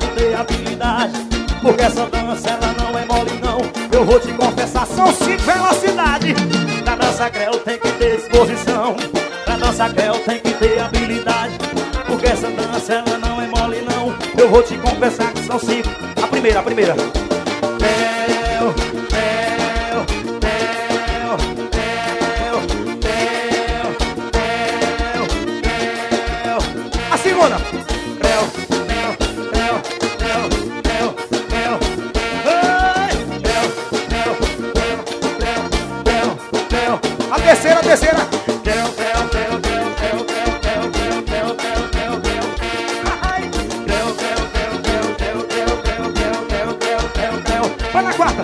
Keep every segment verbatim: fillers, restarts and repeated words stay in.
ter habilidade, porque essa dança ela não é mole não. Eu vou te confessar, são cinco velocidades. Pra dança creu tem que ter disposição, pra dança creu tem que ter habilidade, porque essa dança ela não é mole não. Eu vou te confessar que são cinco. A primeira, a primeira. Creu, creu, creu, creu, creu, creu, creu. A segunda. Creu, creu, creu, creu, creu, creu. Ai, creu, creu, creu, creu, creu, creu. A terceira, a terceira. Creu, creu, creu, creu, creu, creu, creu, creu, creu, creu, creu. Ai, creu, creu, creu, creu, creu, creu, creu, creu, creu, creu, creu. Vai na quarta.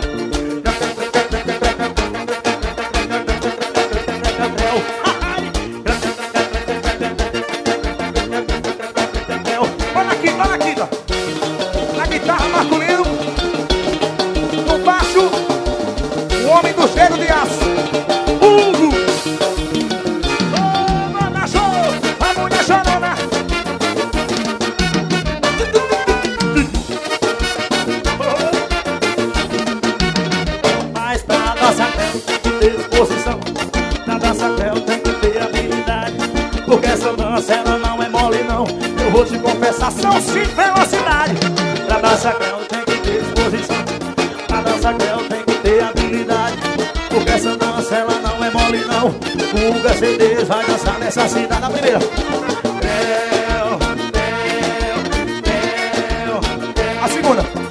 Vai na quinta, vai na quinta. Na guitarra, Marco Lino. No baixo, o homem do cheiro de aço, Hugo. Ô, mana show, a mulher chorona. Mas pra dança creu tem que ter disposição, pra dança creu tem que ter habilidade, porque essa dança ela não é mole não. Eu vou te confessar, são cinco velocidades. Pra dança creu tem que ter disposição, pra dança creu tem que ter habilidade, porque essa dança ela não é mole não. O Hugo C D vai dançar nessa cidade. A primeira. Creu, creu, creu, creu. A segunda.